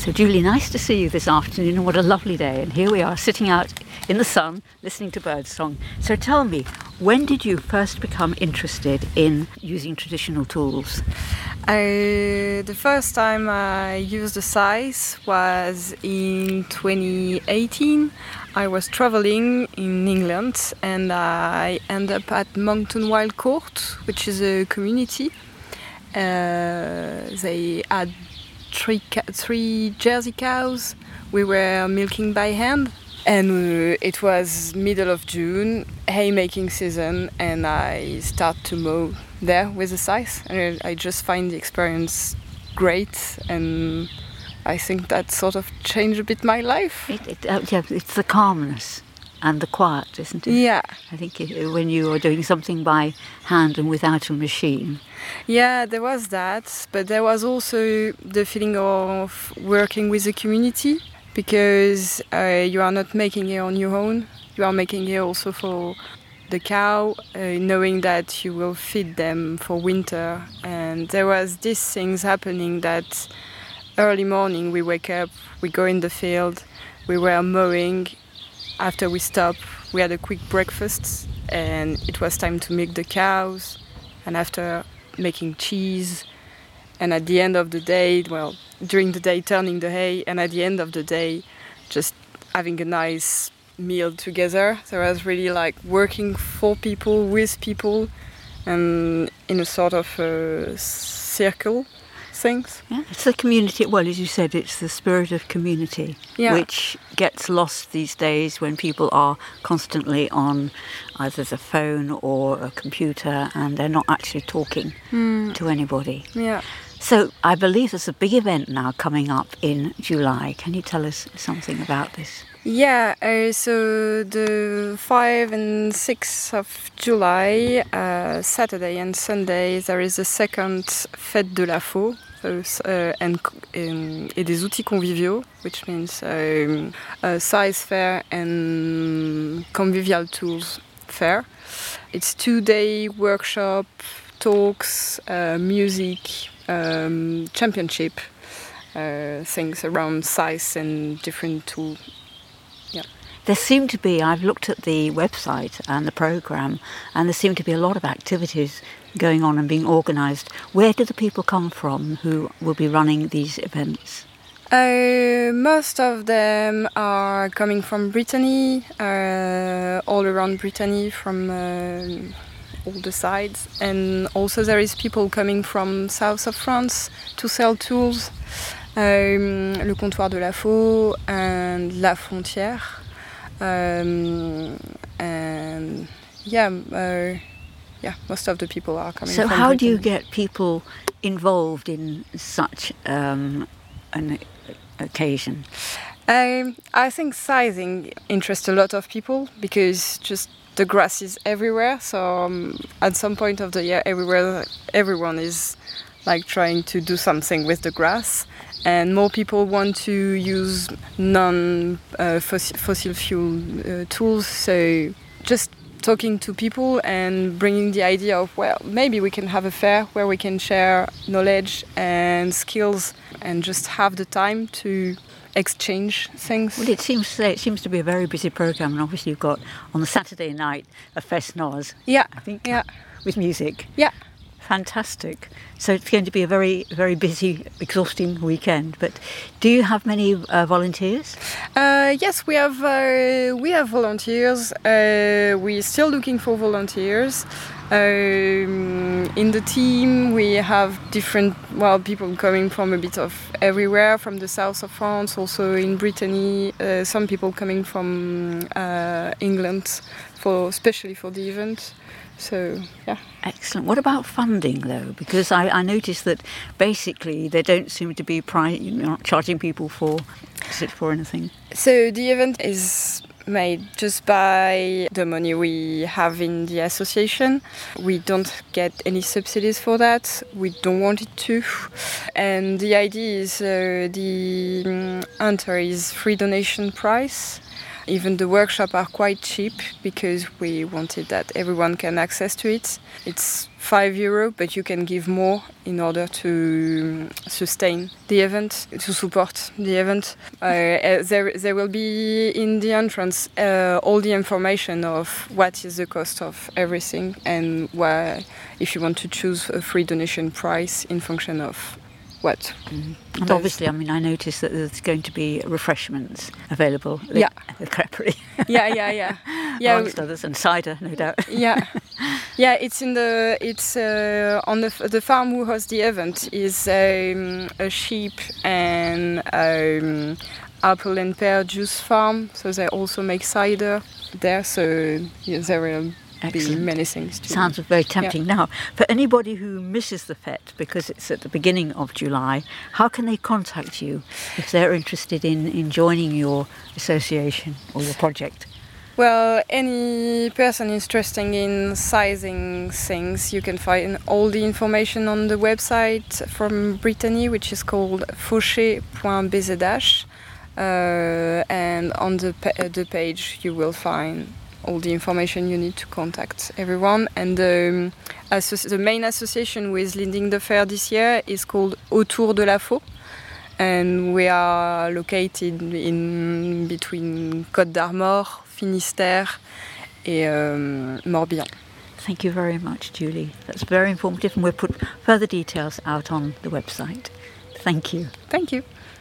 So, Julie, nice to see you this afternoon. What a lovely day. And here we are, sitting out in the sun, listening to birdsong. So tell me, when did you first become interested in using traditional tools? The first time I used a scythe was in 2018. I was traveling in England and I ended up at Monkton Wild Court, which is a community. They had three Jersey cows. We were milking by hand. And it was middle of June, haymaking season, and I start to mow there with a scythe. And I just find the experience great, and I think that sort of changed a bit my life. It's the calmness and the quiet, isn't it? Yeah. I think when you are doing something by hand and without a machine. Yeah, there was that, but there was also the feeling of working with the community. Because you are not making it on your own, you are making it also for the cow, knowing that you will feed them for winter. And there was these things happening that early morning we wake up, we go in the field, we were mowing. After we stop, we had a quick breakfast and it was time to milk the cows. And after making cheese, and at the end of the day, during the day turning the hay, and at the end of the day just having a nice meal together. So I was really like working for people, with people, and in a sort of circle things. Yeah, it's the community, well, as you said, it's the spirit of community, which gets lost these days when people are constantly on either the phone or a computer and they're not actually talking to anybody. Yeah. So I believe there's a big event now coming up in July. Can you tell us something about this? Yeah, so the 5th and 6th of July, Saturday and Sunday, there is a second Fête de la Faux et des outils conviviaux, which means a scythe fair and convivial tools fair. It's 2-day workshop, talks, music, championship, things around scythes and different tools. Yeah. There seem to be, I've looked at the website and the programme, and there seem to be a lot of activities going on and being organised. Where do the people come from who will be running these events? Most of them are coming from Brittany, all around Brittany, from all the sides, and also there is people coming from south of France to sell tools, le comptoir de la Faux and La Frontière, and most of the people are coming from So how Brittany. do you get people involved in such an occasion? I think scything interests a lot of people because just the grass is everywhere. So at some point of the year, everyone is like trying to do something with the grass, and more people want to use non-fossil fuel tools. So just talking to people and bringing the idea of, well, maybe we can have a fair where we can share knowledge and skills and just have the time to exchange things. Well, it seems to be a very busy programme, and obviously you've got on the Saturday night a Fest Noz, I think, with music. Yeah. Fantastic. So it's going to be a very, very busy, exhausting weekend. But do you have many volunteers? Yes, we have volunteers. We're still looking for volunteers. In the team, we have different people coming from a bit of everywhere, from the south of France, also in Brittany. Some people coming from England, especially for the event. So, yeah. Excellent. What about funding, though? Because I noticed that basically they don't seem to be not charging people for anything. So the event is made just by the money we have in the association. We don't get any subsidies for that. We don't want it to. And the idea is the enter is free donation price. even the workshops are quite cheap because we wanted that everyone can access to it. It's €5, but you can give more in order to sustain the event, to support the event. There will be in the entrance all the information of what is the cost of everything and why, if you want to choose a free donation price in function of what. And obviously, I mean, I noticed that there's going to be refreshments available. Yeah. The creperie. Yeah. Amongst others, and cider, no doubt. Yeah. It's on the farm who hosts the event is a sheep and apple and pear juice farm. So they also make cider there. So there will be many things. Sounds very tempting. Yeah. Now, for anybody who misses the fete because it's at the beginning of July, how can they contact you if they're interested in joining your association or your project? Well, any person interested in sizing things, you can find all the information on the website from Brittany, which is called faucher.bzh. And on the page you will find all the information you need to contact everyone. And the main association with leading the fair this year is called Autour de la Faux. And we are located in between Côte d'Armor, Finistère, and Morbihan. Thank you very much, Julie. That's very informative, and we'll put further details out on the website. Thank you. Thank you.